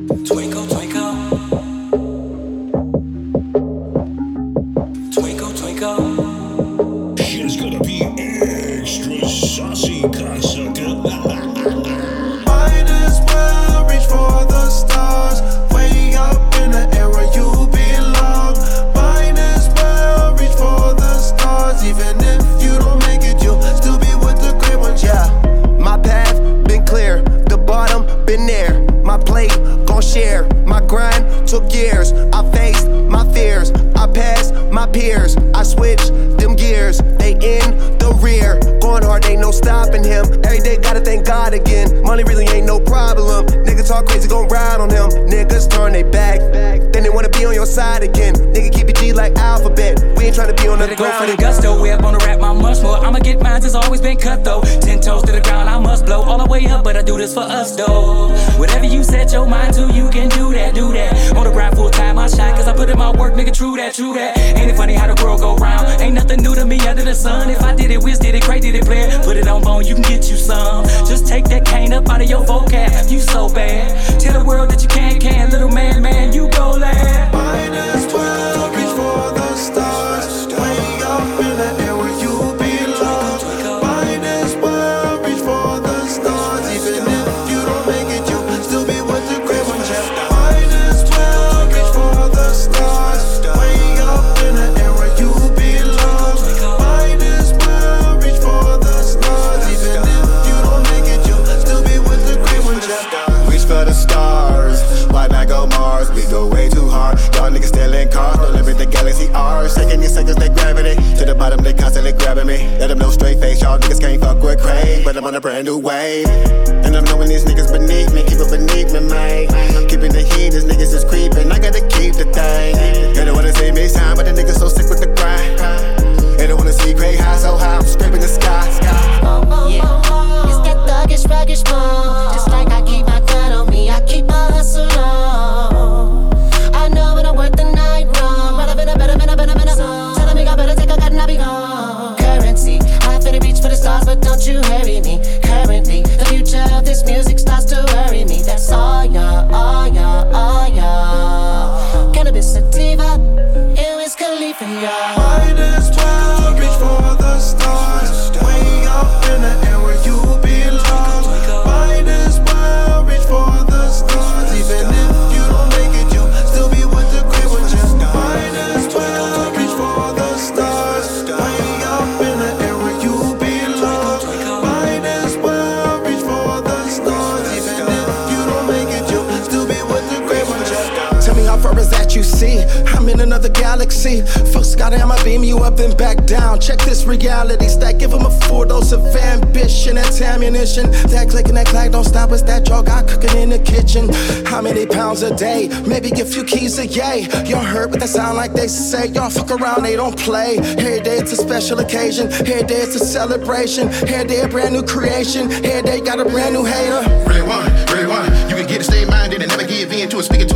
Twinkle, twinkle. Twinkle, twinkle. Shit's gonna be extra saucy, cocksucker. Might as well reach for the stars. Way up in the air where you belong. Might as well reach for the stars. Even if you don't make it, you'll still be with the great ones. Yeah, my path been clear, the bottom been there. My plate gon' share, my grind took years. I faced my fears, I passed my peers. I switched them gears, they in the rear. Going hard, ain't no stopping him. Every day gotta thank God again. Money really ain't no problem. Niggas talk crazy, gon' ride on him. Niggas turn they back, then they wanna be on your side again. Nigga keep it G like alphabet. We ain't tryna be on the Go ground. for the gusto, way up on the rap, my much more. I'ma get mine, it's always been cut though. 10 toes to the ground, I must blow all the way up, but I do this for us though. Whatever you set your mind to, you can do that, do that. On the grind full time, I shine, cause I put in my work, nigga, true that, true that. Ain't it funny how the world go round? Ain't nothing new to me under the sun. If I did it, Wiz did it, Cray did it, player. Put it on bone, you can get you some. Just take that cane up out of your vocab, you so bad. Tell the world that you can, little man, you go lad. Might as well reach for the stars. Way up in the air where you belong. Might as well reach for the stars. Even if you don't make it, you'll still be with the great ones. Might as well reach for the stars. Way up in the air where you belong. Might as well reach for the stars. Even if you don't make it, you'll still be with the great ones. Reach for the stars, why not go Mars? We go way too hard. Y'all niggas still in cars, don't live in the galaxy R. Shaking these seconds, they gravity. To the bottom, they constantly grabbing me. Let them know straight face, y'all niggas can't fuck with Craig. But I'm on a brand new wave. And I'm knowing these niggas beneath me, keep it beneath me, man. Keeping the heat, these niggas is creeping. I gotta keep the thing. They don't wanna see me shine, but the niggas so sick with the grind. They don't wanna see Craig high, so high, I'm scraping the sky. Yeah, it's that thuggish, ruggish bone. Just like I keep my gun on me, I keep my hustle on. I know when I work the night wrong, but I've been a better. Telling me I better take a cut and I'll be gone. Currency, I finna reach for the stars, but don't you hurry me. Currently, the future of this music starts to worry me. That's all ya. Cannabis sativa, it was Khalifa, y'all. Might as well reach for the stars. Way up in the air where you belong. Might as well reach for the stars. Even if you don't make it, you'll still be with the great ones. Might as well reach for the stars. Way up in the air where you belong. Might as well reach for the stars. Even if you don't make it, you'll still be with the great ones. Tell me how far is that you see? I'm in another galaxy. First I'ma beam you up and back down. Check this reality stack. Give them a full dose of ambition. That's ammunition. That click and that clack don't stop us. That jaw got cooking in the kitchen. How many pounds a day? Maybe a few keys a yay. Y'all heard what that sound like they say. Y'all fuck around, they don't play. Every day it's a special occasion. Every day it's a celebration. Every day a brand new creation. Every day got a brand new hater. Really want, you can get it, stay minded and never give in to a speaker to